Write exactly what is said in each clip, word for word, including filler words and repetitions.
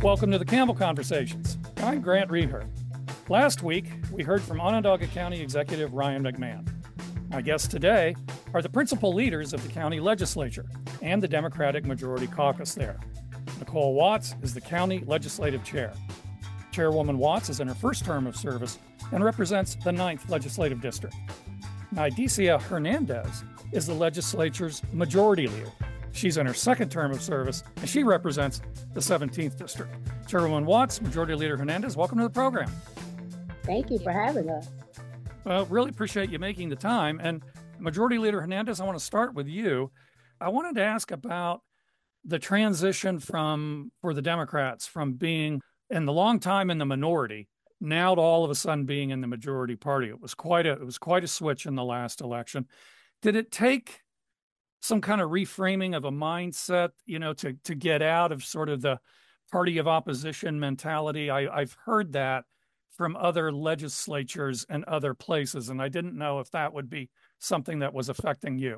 Welcome to the Campbell Conversations. I'm Grant Reher. Last week, we heard from Onondaga County Executive Ryan McMahon. My guests today are the principal leaders of the county legislature and the Democratic Majority Caucus there. Nicole Watts is the county legislative chair. Chairwoman Watts is in her first term of service and represents the ninth Legislative District. Nydicia Hernandez is the legislature's majority leader. She's in her second term of service, and she represents the seventeenth District. Chairwoman Watts, Majority Leader Hernandez, welcome to the program. Thank you for having us. Well, really appreciate you making the time. And Majority Leader Hernandez, I want to start with you. I wanted to ask about the transition from, for the Democrats, from being in the long time in the minority, now to all of a sudden being in the majority party. It was quite a, it was quite a switch in the last election. Did it take some kind of reframing of a mindset, you know, to to get out of sort of the party of opposition mentality? I, I've heard that from other legislatures and other places, and I didn't know if that would be something that was affecting you.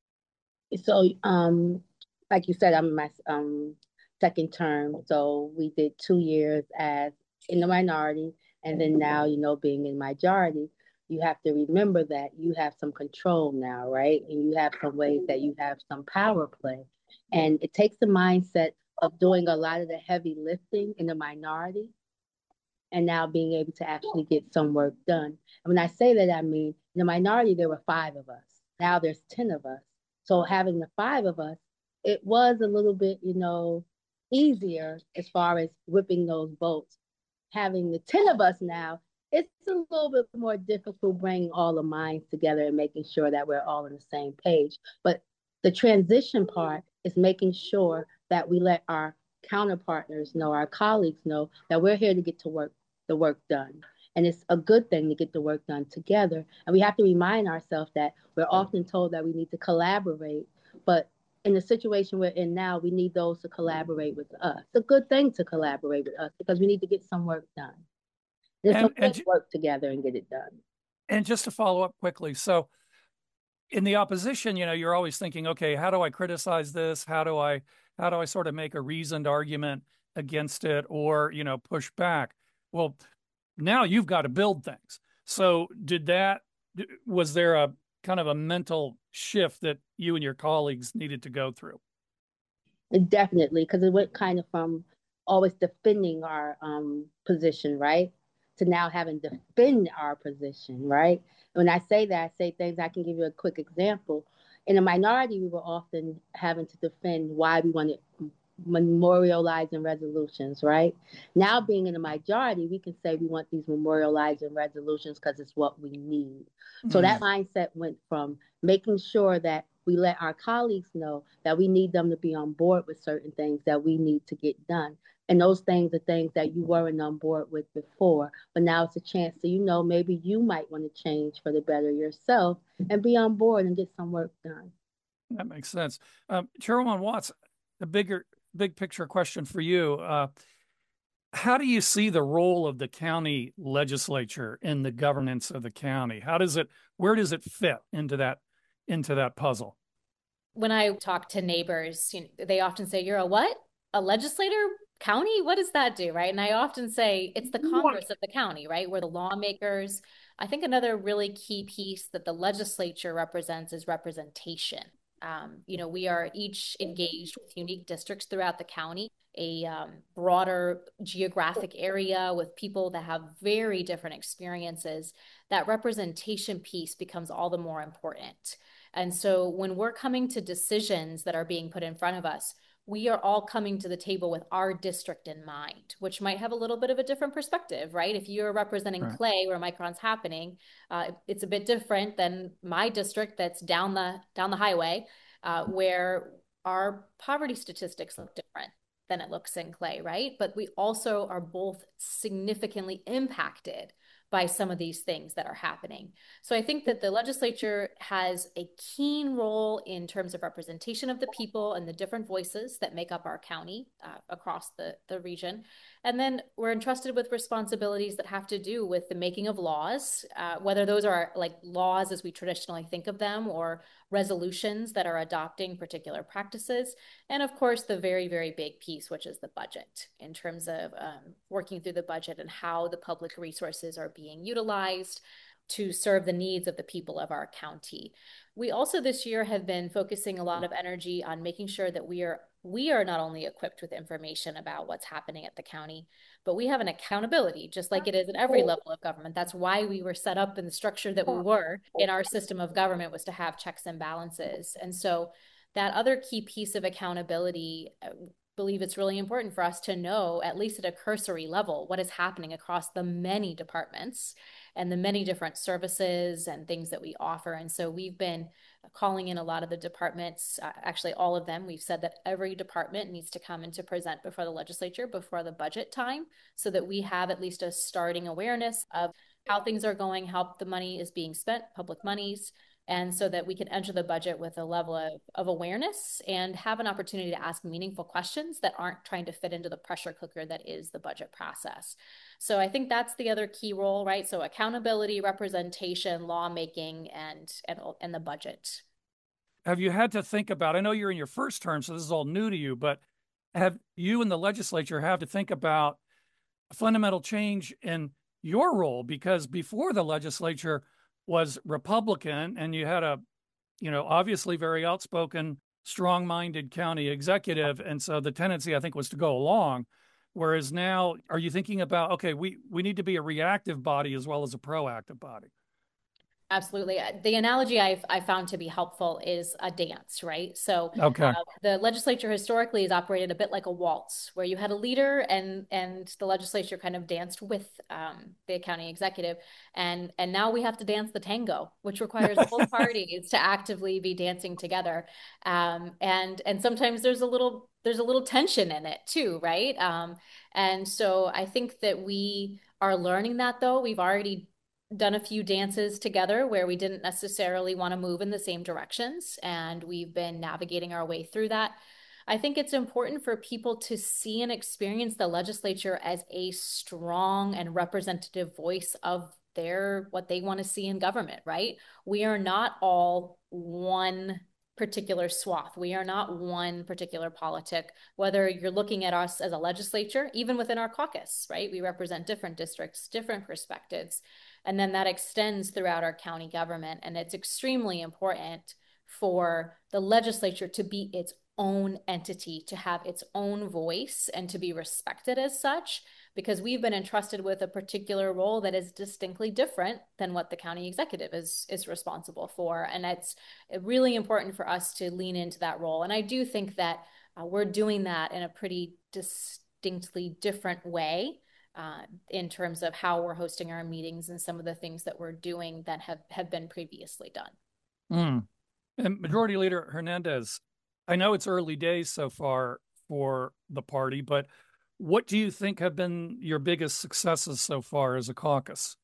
So, um, like you said, I'm in my um, second term. So we did two years as in the minority, and then now, you know, being in majority. You have to remember that you have some control now, right? And you have some ways that you have some power play. And it takes the mindset of doing a lot of the heavy lifting in the minority and now being able to actually get some work done. And when I say that, I mean, in the minority, there were five of us. Now there's ten of us. So having the five of us, it was a little bit, you know, easier as far as whipping those votes. Having the ten of us now, it's a little bit more difficult bringing all the minds together and making sure that we're all on the same page. But the transition part is making sure that we let our counterpartners know, our colleagues know that we're here to get to work, the work done. And it's a good thing to get the work done together. And we have to remind ourselves that we're often told that we need to collaborate, but in the situation we're in now, we need those to collaborate with us. It's a good thing to collaborate with us because we need to get some work done. Let's And, and work together and get it done. And just to follow up quickly, so in the opposition, you know, you're always thinking, okay, how do I criticize this? How do I, how do I sort of make a reasoned argument against it, or, you know, push back? Well, now you've got to build things. So did that, was there a kind of a mental shift that you and your colleagues needed to go through? Definitely, because it went kind of from always defending our um, position, right? To now having to defend our position, right? When I say that, I say things, I can give you a quick example. In a minority, we were often having to defend why we wanted memorializing resolutions, right? Now being in a majority, we can say we want these memorializing resolutions because it's what we need. Mm. So that mindset went from making sure that we let our colleagues know that we need them to be on board with certain things that we need to get done. And those things are things that you weren't on board with before. But now it's a chance to, you know, maybe you might want to change for the better yourself and be on board and get some work done. That makes sense. Um, Chairwoman Watts, a bigger, big picture question for you. Uh, how do you see the role of the county legislature in the governance of the county? How does it, where does it fit into that, into that puzzle? When I talk to neighbors, you know, they often say, you're a what? A legislator? County? What does that do, right? And I often say it's the Congress of the county, right? We're the lawmakers. I think another really key piece that the legislature represents is representation. Um, you know, we are each engaged with unique districts throughout the county, a um, broader geographic area with people that have very different experiences. That representation piece becomes all the more important. And so when we're coming to decisions that are being put in front of us, we are all coming to the table with our district in mind, which might have a little bit of a different perspective, right? If you're representing right. Clay, where Micron's happening, uh, it's a bit different than my district that's down the down the highway, uh, where our poverty statistics look different than it looks in Clay, right? But we also are both significantly impacted by some of these things that are happening. So I think that the legislature has a keen role in terms of representation of the people and the different voices that make up our county uh, across the, the region. And then we're entrusted with responsibilities that have to do with the making of laws, uh, whether those are like laws as we traditionally think of them, or resolutions that are adopting particular practices. And of course, the very, very big piece, which is the budget, in terms of um, working through the budget and how the public resources are being utilized to serve the needs of the people of our county. We also this year have been focusing a lot of energy on making sure that we are we are not only equipped with information about what's happening at the county, but we have an accountability, just like it is in every level of government. That's why we were set up in the structure that we were in our system of government, was to have checks and balances. And so that other key piece of accountability, I believe it's really important for us to know, at least at a cursory level, what is happening across the many departments and the many different services and things that we offer. And so we've been calling in a lot of the departments, uh, actually all of them. We've said that every department needs to come and to present before the legislature before the budget time, so that we have at least a starting awareness of how things are going, how the money is being spent, public monies, and so that we can enter the budget with a level of, of awareness and have an opportunity to ask meaningful questions that aren't trying to fit into the pressure cooker that is the budget process. So I think that's the other key role, right? So accountability, representation, lawmaking, and and, and the budget. Have you had to think about, I know you're in your first term, so this is all new to you, but have you and the legislature have to think about a fundamental change in your role? Because before, the legislature was Republican, and you had a, you know, obviously very outspoken, strong-minded county executive. And so the tendency, I think, was to go along. Whereas now, are you thinking about, okay, we, we need to be a reactive body as well as a proactive body? Absolutely. The analogy I've I found to be helpful is a dance, right? So okay. uh, the legislature historically has operated a bit like a waltz, where you had a leader and and the legislature kind of danced with um, the county executive, and and now we have to dance the tango, which requires both parties to actively be dancing together, um, and and sometimes there's a little there's a little tension in it too, right? Um, and so I think that we are learning that, though. We've already done a few dances together where we didn't necessarily want to move in the same directions, and we've been navigating our way through that. I think it's important for people to see and experience the legislature as a strong and representative voice of their what they want to see in government, right? We are not all one particular swath. We are not one particular politic, whether you're looking at us as a legislature, even within our caucus, right? We represent different districts, different perspectives. And then that extends throughout our county government. And it's extremely important for the legislature to be its own entity, to have its own voice, and to be respected as such, because we've been entrusted with a particular role that is distinctly different than what the county executive is, is responsible for. And it's really important for us to lean into that role. And I do think that uh, we're doing that in a pretty distinctly different way. Uh, in terms of how we're hosting our meetings and some of the things that we're doing that have, have been previously done. Mm. And Majority Leader Hernandez, I know it's early days so far for the party, but what do you think have been your biggest successes so far as a caucus?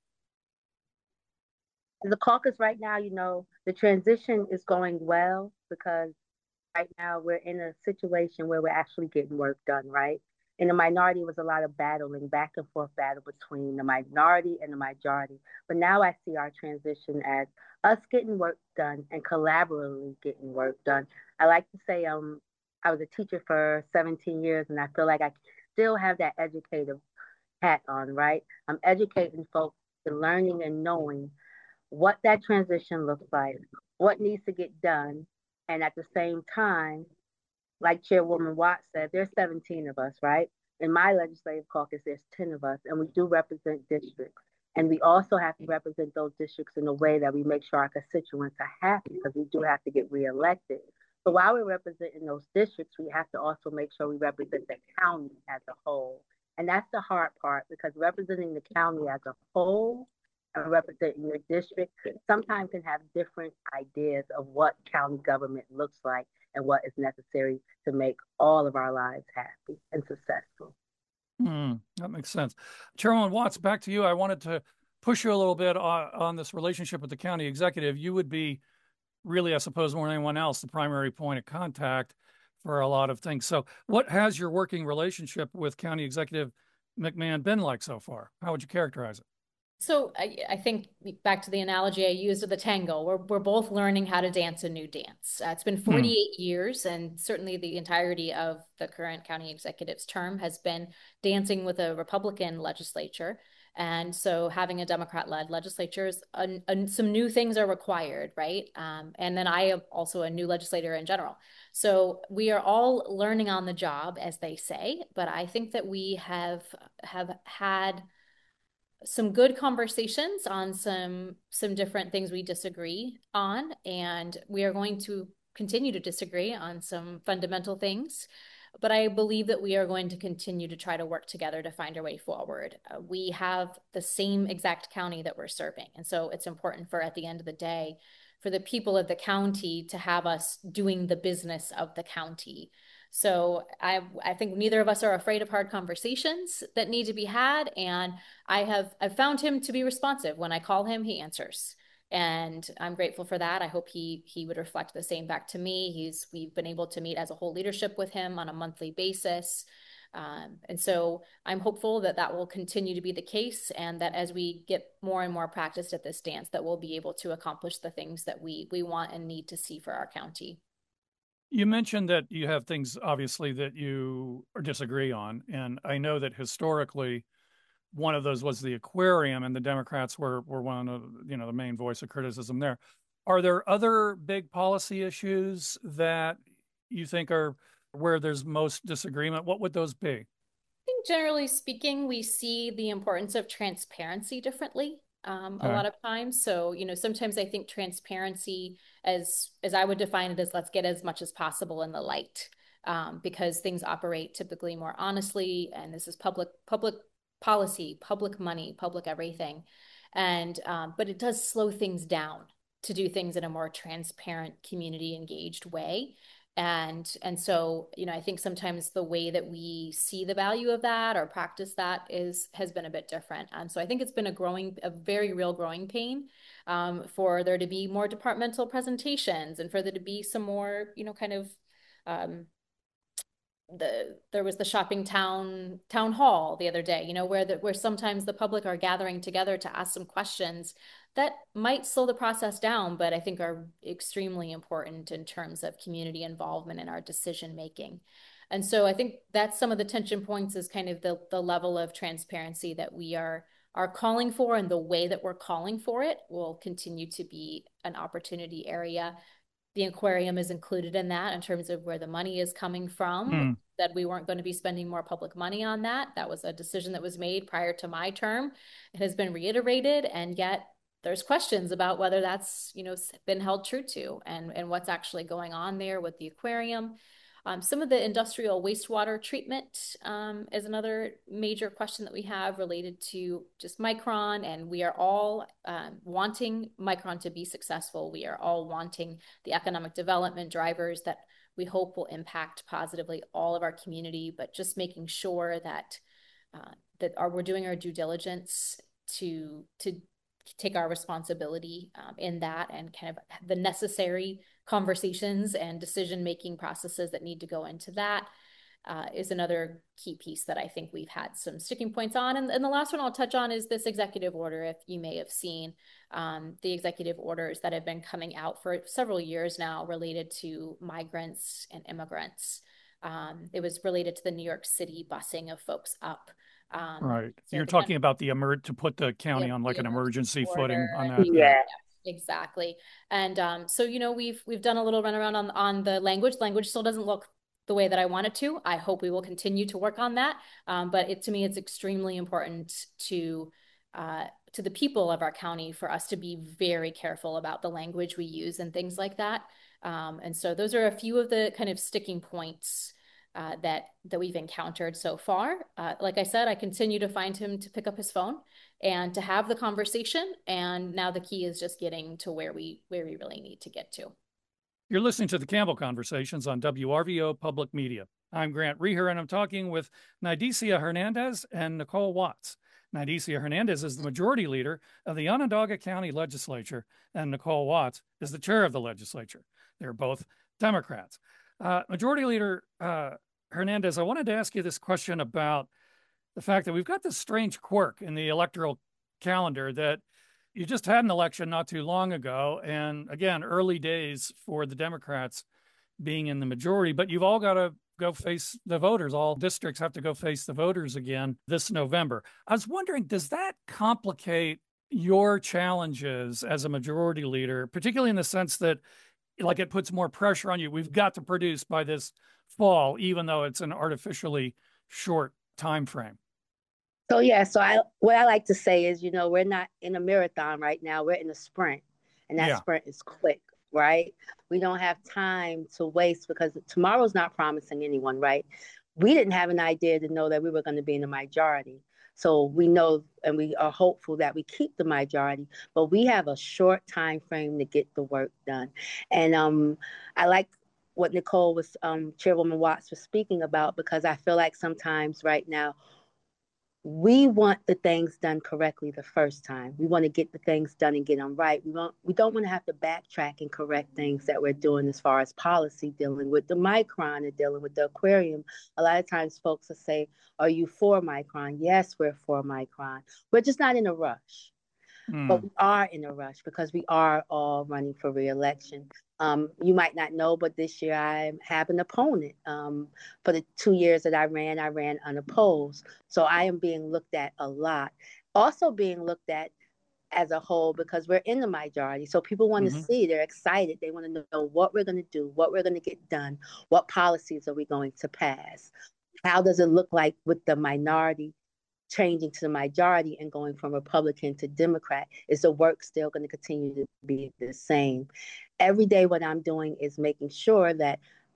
The caucus right now, you know, the transition is going well, because right now we're in a situation where we're actually getting work done, right? In the minority, it was a lot of battling, back and forth battle between the minority and the majority. But now I see our transition as us getting work done and collaboratively getting work done. I like to say um, I was a teacher for seventeen years, and I feel like I still have that educative hat on, right? I'm educating folks to learning and knowing what that transition looks like, what needs to get done, and at the same time, like Chairwoman Watts said, there's seventeen of us, right? In my legislative caucus, there's ten of us, and we do represent districts. And we also have to represent those districts in a way that we make sure our constituents are happy, because we do have to get reelected. So while we're representing those districts, we have to also make sure we represent the county as a whole. And that's the hard part, because representing the county as a whole and representing your district sometimes can have different ideas of what county government looks like and what is necessary to make all of our lives happy and successful. Mm, that makes sense. Chairwoman Watts, back to you. I wanted to push you a little bit on, on this relationship with the county executive. You would be really, I suppose, more than anyone else, the primary point of contact for a lot of things. So what has your working relationship with County Executive McMahon been like so far? How would you characterize it? So I, I think back to the analogy I used of the tango, we're, we're both learning how to dance a new dance. Uh, it's been Hmm. forty-eight years, and certainly the entirety of the current county executive's term has been dancing with a Republican legislature. And so having a Democrat-led legislature is a, a, some new things are required, right? Um, and then I am also a new legislator in general. So we are all learning on the job, as they say, but I think that we have have had some good conversations on some some different things we disagree on, and we are going to continue to disagree on some fundamental things. But I believe that we are going to continue to try to work together to find our way forward. Uh, we have the same exact county that we're serving, and so it's important for, at the end of the day, for the people of the county to have us doing the business of the county. So I I think neither of us are afraid of hard conversations that need to be had, and I have I've found him to be responsive. When I call him, he answers. And I'm grateful for that. I hope he he would reflect the same back to me. He's we've been able to meet as a whole leadership with him on a monthly basis. Um, and so I'm hopeful that that will continue to be the case, and that as we get more and more practiced at this dance, that we'll be able to accomplish the things that we we want and need to see for our county. You mentioned that you have things obviously that you disagree on, and I know that historically one of those was the aquarium, and the Democrats were were one of, you know, the main voice of criticism there. Are there other big policy issues that you think are where there's most disagreement? What would those be? Think generally speaking, we see the importance of transparency differently um, a Okay. lot of times. So, you know, sometimes I think transparency, as as I would define it, as let's get as much as possible in the light, um, because things operate typically more honestly, and this is public public policy, public money, public everything, and um, but it does slow things down to do things in a more transparent, community engaged way. And and so, you know, I think sometimes the way that we see the value of that or practice that is has been a bit different. Um, so I think it's been a growing, a very real growing pain, um, for there to be more departmental presentations, and for there to be some more, you know, kind of um, the there was the shopping town town hall the other day, you know, where the, where sometimes the public are gathering together to ask some questions that might slow the process down, but I think are extremely important in terms of community involvement in our decision making. And so I think that's some of the tension points, is kind of the the level of transparency that we are are calling for, and the way that we're calling for it will continue to be an opportunity area. The aquarium is included in that in terms of where the money is coming from. Hmm. That we weren't going to be spending more public money on that. That was a decision that was made prior to my term. It has been reiterated, and yet there's questions about whether that's, you know, been held true to, and and what's actually going on there with the aquarium. Um, some of the industrial wastewater treatment um, is another major question that we have related to just Micron, and we are all um, wanting Micron to be successful. We are all wanting the economic development drivers that we hope will impact positively all of our community, but just making sure that uh, that are we're doing our due diligence to to take our responsibility um, in that, and kind of the necessary conversations and decision making processes that need to go into that uh, is another key piece that I think we've had some sticking points on. And, and the last one I'll touch on is this executive order. If you may have seen um, the executive orders that have been coming out for several years now related to migrants and immigrants. Um, it was related to the New York City busing of folks up. Um, Right. so You're the talking about the emer to put the the, county on like the an emergency emergency order. footing on that. Yeah. Yeah. Exactly. And um, so, you know, we've we've done a little runaround on on the language. Language still doesn't look the way that I want it to. I hope we will continue to work on that. Um, but it to me, it's extremely important to uh, to the people of our county for us to be very careful about the language we use and things like that. Um, and so those are a few of the kind of sticking points uh, that that we've encountered so far. Uh, like I said, I continue to find him to pick up his phone and to have the conversation. And now the key is just getting to where we where we really need to get to. You're listening to the Campbell Conversations on W R V O Public Media. I'm Grant Reher, and I'm talking with Nydicia Hernandez and Nicole Watts. Nydicia Hernandez is the majority leader of the Onondaga County Legislature, and Nicole Watts is the chair of the legislature. They're both Democrats. Uh, Majority Leader uh, Hernandez, I wanted to ask you this question about the fact that we've got this strange quirk in the electoral calendar that you just had an election not too long ago. And again, early days for the Democrats being in the majority, but you've all got to go face the voters. All districts have to go face the voters again this November. I was wondering, does that complicate your challenges as a majority leader, particularly in the sense that, like, it puts more pressure on you? We've got to produce by this fall, even though it's an artificially short time frame. So yeah, so I what I like to say is, you know, we're not in a marathon right now. We're in a sprint, and that Yeah. sprint is quick, right? We don't have time to waste because tomorrow's not promising anyone, right? We didn't have an idea to know that we were going to be in the majority. So we know and we are hopeful that we keep the majority, but we have a short time frame to get the work done. And um, I like what Nicole was, um, Chairwoman Watts was speaking about, because I feel like sometimes right now we want the things done correctly the first time. We want to get the things done and get them right. We want we don't want to have to backtrack and correct things that we're doing as far as policy, dealing with the Micron and dealing with the aquarium. A lot of times folks will say, are you for Micron? Yes, we're for Micron. We're just not in a rush. Mm. But we are in a rush because we are all running for reelection. Um, you might not know, but this year I have an opponent. Um, for the two years that I ran, I ran unopposed. So I am being looked at a lot. Also being looked at as a whole because we're in the majority. So people want to Mhm. see, they're excited. They want to know what we're going to do, what we're going to get done, what policies are we going to pass? How does it look like with the minority changing to the majority and going from Republican to Democrat? Is the work still going to continue to be the same? Every day, what I'm doing is making sure that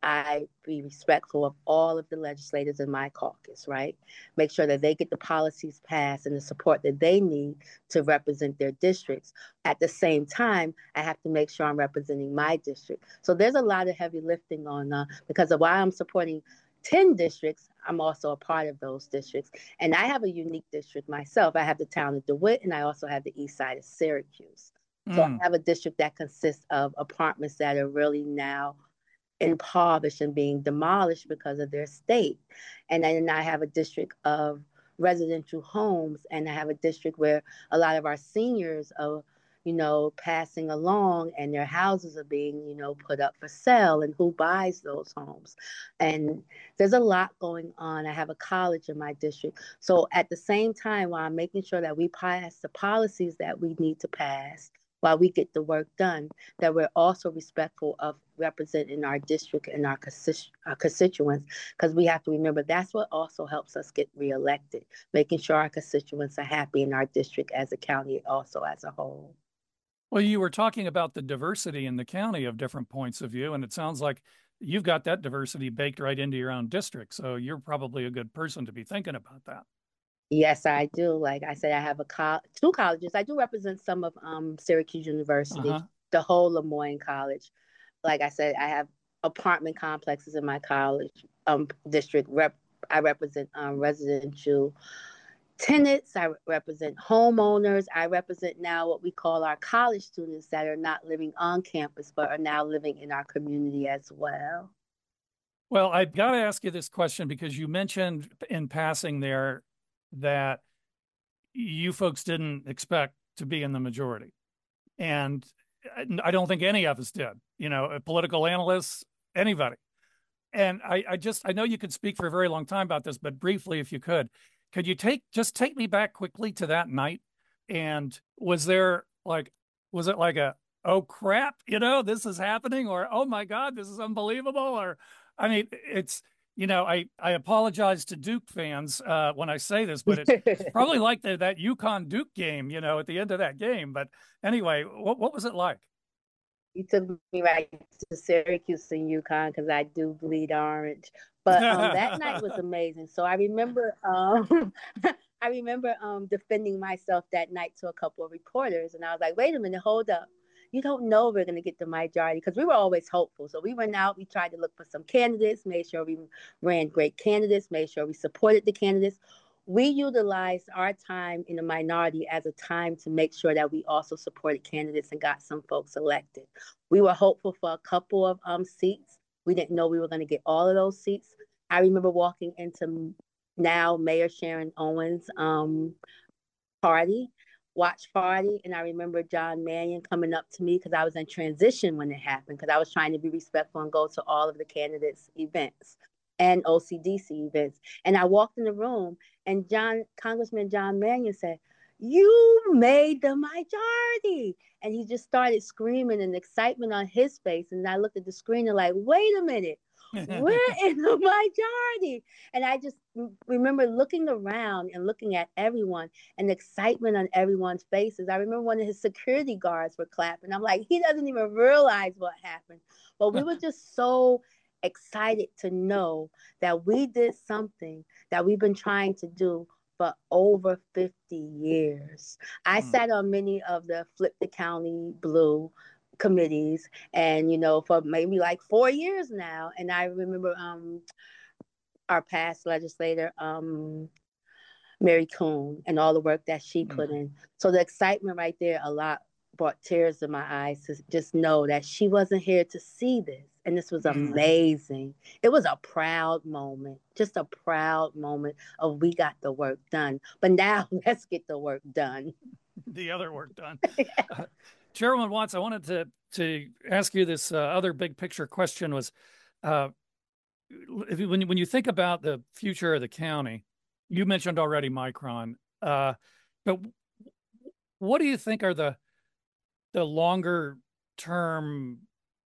I be respectful of all of the legislators in my caucus, right? Make sure that they get the policies passed and the support that they need to represent their districts. At the same time, I have to make sure I'm representing my district. So there's a lot of heavy lifting on uh, because of why I'm supporting ten districts. I'm also a part of those districts. And I have a unique district myself. I have the town of DeWitt, and I also have the east side of Syracuse. So I Mm. have a district that consists of apartments that are really now impoverished and being demolished because of their state. And then I have a district of residential homes, and I have a district where a lot of our seniors are, you know, passing along and their houses are being, you know, put up for sale, and who buys those homes. And there's a lot going on. I have a college in my district. So at the same time, while I'm making sure that we pass the policies that we need to pass, while we get the work done, that we're also respectful of representing our district and our, consti- our constituents, because we have to remember that's what also helps us get reelected, making sure our constituents are happy in our district as a county, also as a whole. Well, you were talking about the diversity in the county of different points of view, and it sounds like you've got that diversity baked right into your own district. So you're probably a good person to be thinking about that. Yes, I do. Like I said, I have a co- two colleges. I do represent some of um, Syracuse University, Uh-huh. the whole Lemoyne College. Like I said, I have apartment complexes in my college um, district. Rep- I represent um, residential tenants. I represent homeowners. I represent now what we call our college students that are not living on campus, but are now living in our community as well. Well, I've got to ask you this question because you mentioned in passing there that you folks didn't expect to be in the majority. And I don't think any of us did, you know, political analysts, anybody. And I, I just, I know you could speak for a very long time about this, but briefly, if you could, could you take, just take me back quickly to that night? And was there like, was it like a, oh crap, you know, this is happening, or, oh my God, this is unbelievable? Or, I mean, it's, you know, I, I apologize to Duke fans uh, when I say this, but it's, it's probably like the, that UConn Duke game, you know, at the end of that game. But anyway, what, what was it like? You took me right to Syracuse and UConn because I do bleed orange. But um, that night was amazing. So I remember, um, I remember um, defending myself that night to a couple of reporters, and I was like, "Wait a minute, hold up. You don't know we're going to get the majority," because we were always hopeful. So we went out, we tried to look for some candidates, made sure we ran great candidates, made sure we supported the candidates. We utilized our time in the minority as a time to make sure that we also supported candidates and got some folks elected. We were hopeful for a couple of um, seats. We didn't know we were going to get all of those seats. I remember walking into now Mayor Sharon Owens' um, party, watch party, and I remember John Mannion coming up to me because I was in transition when it happened, because I was trying to be respectful and go to all of the candidates' events and O C D C events. And I walked in the room, and John Congressman John Mannion said, "You made the majority." And he just started screaming and excitement on his face. And I looked at the screen and like, wait a minute, we're in the majority. And I just remember looking around and looking at everyone and the excitement on everyone's faces. I remember one of his security guards were clapping. I'm like, he doesn't even realize what happened. But we were just so excited to know that we did something that we've been trying to do for over fifty years. I mm. sat on many of the Flip the County Blue committees, and you know, for maybe like four years now. And I remember um our past legislator, um Mary Coon, and all the work that she put mm. in. So the excitement right there a lot brought tears to my eyes to just know that she wasn't here to see this. And this was amazing. Mm. It was a proud moment, just a proud moment of we got the work done. But now let's get the work done. The other work done. Yeah. uh, Chairwoman Watts, I wanted to to ask you this uh, other big picture question was, uh, if you, when, you, when you think about the future of the county, you mentioned already Micron, uh, but what do you think are the the longer term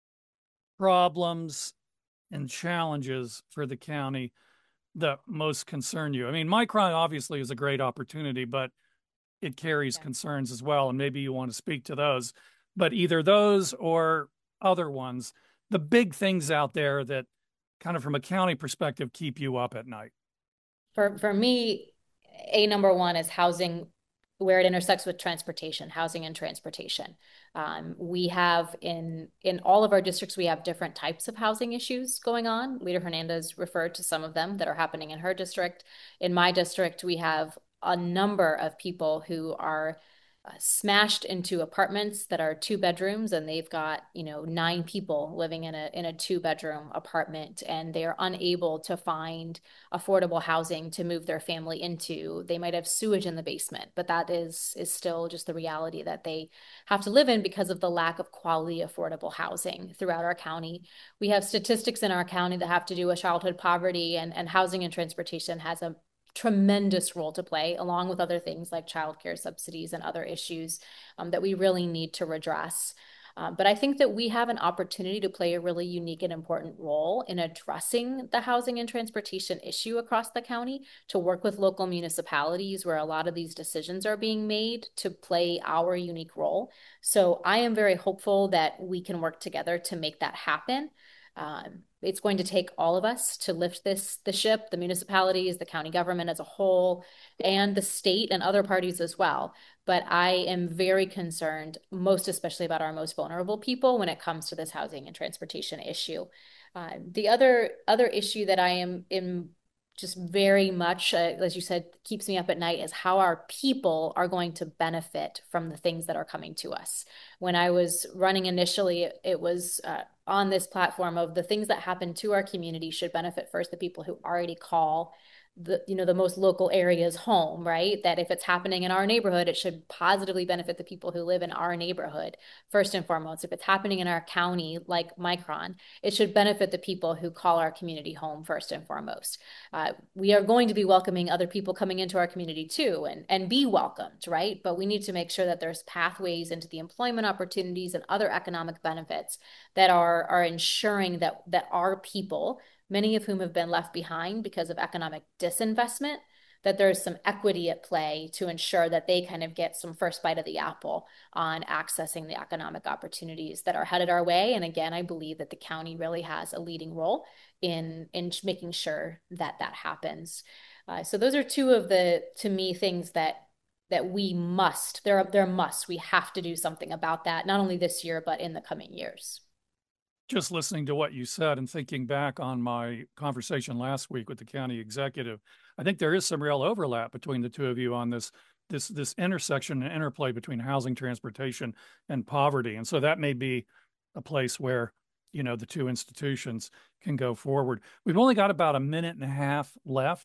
problems and challenges for the county that most concern you? I mean, Micron obviously is a great opportunity, but it carries yeah. concerns as well. And maybe you want to speak to those, but either those or other ones, the big things out there that kind of from a county perspective keep you up at night. For, for me, a number one is housing, where it intersects with transportation, housing and transportation. Um, we have in in all of our districts, we have different types of housing issues going on. Leader Hernandez referred to some of them that are happening in her district. In my district, we have a number of people who are uh, smashed into apartments that are two bedrooms, and they've got, you know, nine people living in a in a two bedroom apartment, and they are unable to find affordable housing to move their family into. They might have sewage in the basement, but that is is still just the reality that they have to live in because of the lack of quality affordable housing throughout our county. We have statistics in our county that have to do with childhood poverty, and and housing and transportation has a tremendous role to play, along with other things like childcare subsidies and other issues um, that we really need to redress. Um, but I think that we have an opportunity to play a really unique and important role in addressing the housing and transportation issue across the county, to work with local municipalities where a lot of these decisions are being made, to play our unique role. So I am very hopeful that we can work together to make that happen. Um, it's going to take all of us to lift this the ship, the municipalities, the county government as a whole, and the state and other parties as well. But I am very concerned, most especially about our most vulnerable people when it comes to this housing and transportation issue. Uh, the other other issue that I am in just very much, uh, as you said, keeps me up at night is how our people are going to benefit from the things that are coming to us. When I was running initially, it was uh, on this platform of the things that happen to our community should benefit first the people who already call the, you know, the most local areas home, right? That if it's happening in our neighborhood, it should positively benefit the people who live in our neighborhood first and foremost. If it's happening in our county, like Micron, it should benefit the people who call our community home first and foremost. Uh, we are going to be welcoming other people coming into our community too, and, and be welcomed, right? But we need to make sure that there's pathways into the employment opportunities and other economic benefits that are, are ensuring that, that our people, many of whom have been left behind because of economic disinvestment, that there's some equity at play to ensure that they kind of get some first bite of the apple on accessing the economic opportunities that are headed our way. And again, I believe that the county really has a leading role in, in making sure that that happens. Uh, so those are two of the, to me, things that that we must, they're, they're must, we have to do something about that, not only this year, but in the coming years. Just listening to what you said and thinking back on my conversation last week with the county executive, I think there is some real overlap between the two of you on this this this intersection and interplay between housing, transportation, and poverty. And so that may be a place where, you know, the two institutions can go forward. We've only got about a minute and a half left.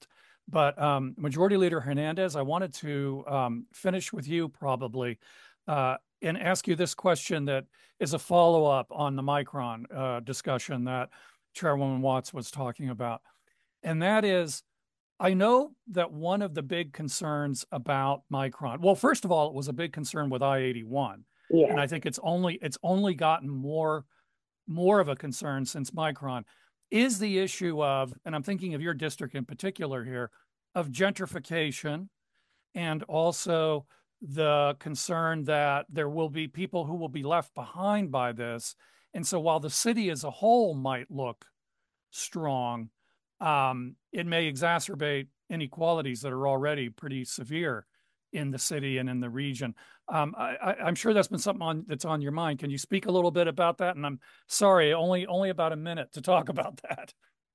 But um, Majority Leader Hernandez, I wanted to um, finish with you probably uh, and ask you this question that is a follow-up on the Micron uh, discussion that Chairwoman Watts was talking about. And that is, I know that one of the big concerns about Micron, well, first of all, it was a big concern with I eighty-one. Yeah. And I think it's only it's only gotten more, more of a concern since Micron, is the issue of, and I'm thinking of your district in particular here, of gentrification, and also the concern that there will be people who will be left behind by this. And so while the city as a whole might look strong, um, it may exacerbate inequalities that are already pretty severe in the city and in the region. Um, I, I, I'm sure that's been something on, that's on your mind. Can you speak a little bit about that? And I'm sorry, only only about a minute to talk about that.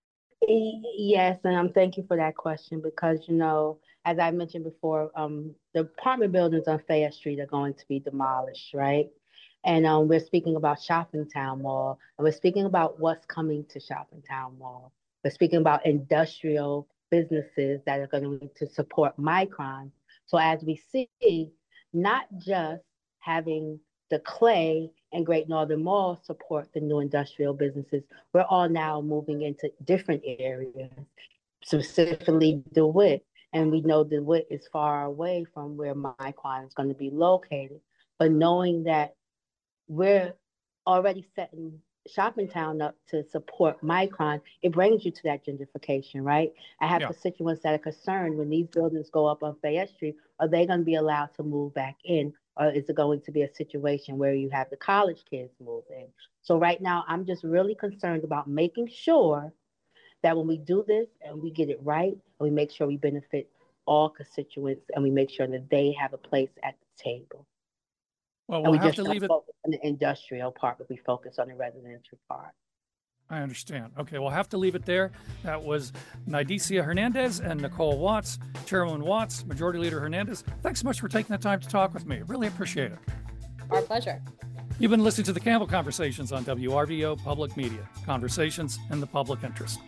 Yes, and um, thank you for that question because, you know, as I mentioned before, um, the apartment buildings on Fayette Street are going to be demolished, right? And um, we're speaking about Shoppingtown Mall, and we're speaking about what's coming to Shoppingtown Mall. We're speaking about industrial businesses that are going to support Micron. So as we see, not just having the Clay and Great Northern Mall support the new industrial businesses, we're all now moving into different areas, specifically DeWitt. And we know DeWitt is far away from where Micron is going to be located. But knowing that we're already setting Shoppingtown up to support Micron, it brings you to that gentrification, right? I have yeah. constituents that are concerned when these buildings go up on Fayette Street, are they going to be allowed to move back in? Or is it going to be a situation where you have the college kids move in? So right now, I'm just really concerned about making sure that when we do this and we get it right, and we make sure we benefit all constituents and we make sure that they have a place at the table. Well, we'll and we have just to don't leave it focus on the industrial part, but we focus on the residential part. I understand. Okay, we'll have to leave it there. That was Nydicia Hernandez and Nicole Watts. Chairwoman Watts, Majority Leader Hernandez, thanks so much for taking the time to talk with me. Really appreciate it. Our pleasure. You've been listening to the Campbell Conversations on W R V O Public Media. Conversations in the public interest.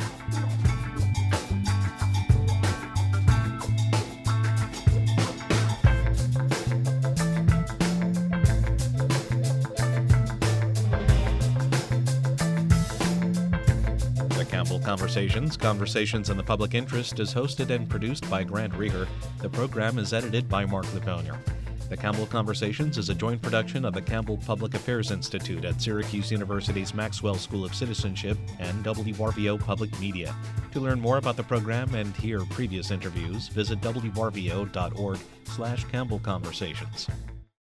Conversations, Conversations in the Public Interest is hosted and produced by Grant Rieger. The program is edited by Mark Laponier. The Campbell Conversations is a joint production of the Campbell Public Affairs Institute at Syracuse University's Maxwell School of Citizenship and W R V O Public Media. To learn more about the program and hear previous interviews, visit W R V O dot org slash Campbell Conversations.